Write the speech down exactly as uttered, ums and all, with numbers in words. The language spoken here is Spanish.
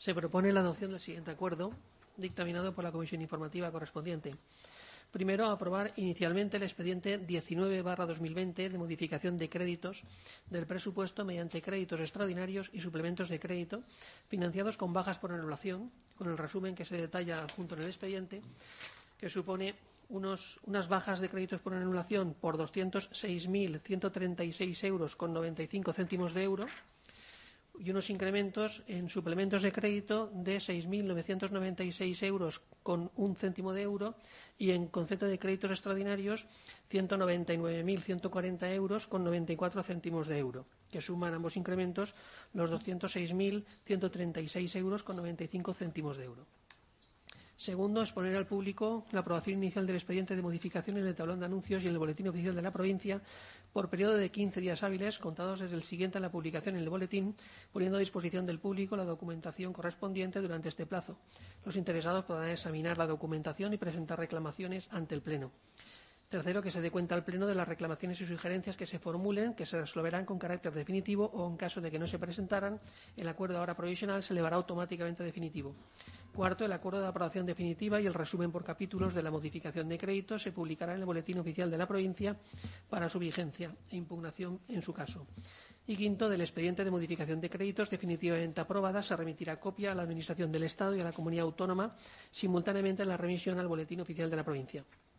Se propone la adopción del siguiente acuerdo, dictaminado por la Comisión Informativa correspondiente. Primero, aprobar inicialmente el expediente diecinueve barra dos mil veinte de modificación de créditos del presupuesto mediante créditos extraordinarios y suplementos de crédito financiados con bajas por anulación, con el resumen que se detalla junto en el expediente, que supone unos, unas bajas de créditos por anulación por doscientos seis mil ciento treinta y seis euros con noventa y cinco céntimos de euro y unos incrementos en suplementos de crédito de seis mil novecientos noventa y seis euros con un céntimo de euro y en concepto de créditos extraordinarios ciento noventa y nueve mil ciento cuarenta euros con noventa y cuatro céntimos de euro, que suman ambos incrementos los doscientos seis mil ciento treinta y seis euros con noventa y cinco céntimos de euro. Segundo, exponer al público la aprobación inicial del expediente de modificación en el tablón de anuncios y en el boletín oficial de la provincia por periodo de quince días hábiles, contados desde el siguiente a la publicación en el boletín, poniendo a disposición del público la documentación correspondiente durante este plazo. Los interesados podrán examinar la documentación y presentar reclamaciones ante el Pleno. Tercero, que se dé cuenta al Pleno de las reclamaciones y sugerencias que se formulen, que se resolverán con carácter definitivo o, en caso de que no se presentaran, el acuerdo ahora provisional se elevará automáticamente a definitivo. Cuarto, el acuerdo de aprobación definitiva y el resumen por capítulos de la modificación de crédito se publicará en el boletín oficial de la provincia para su vigencia e impugnación en su caso. Y quinto, del expediente de modificación de créditos definitivamente aprobada se remitirá copia a la Administración del Estado y a la Comunidad Autónoma simultáneamente en la remisión al boletín oficial de la provincia.